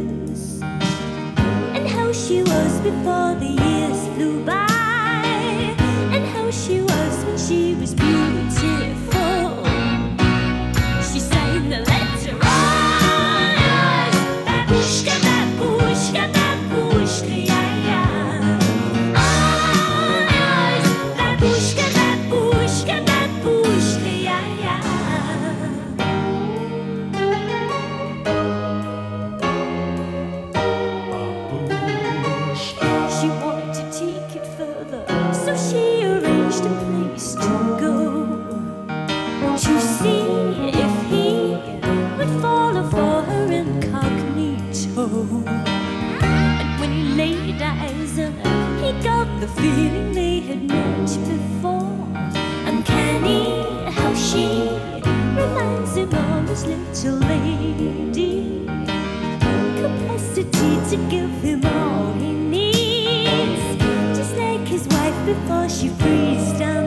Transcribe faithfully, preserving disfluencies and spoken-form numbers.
years, and how she was before the years flew by, and how she was when she was beautiful. She sang the letter on, babushka, babushka, babushka, yeah, yeah. On, babushka, babushka, babushka, yeah, yeah. She wanted to take it further, so she arranged a place to go, to see if he would follow for her incognito. And when he laid eyes on her, he got the feeling they had met before. Uncanny how she reminds him of his little lady, capacity to give him all he needs, just like his wife before she freezes down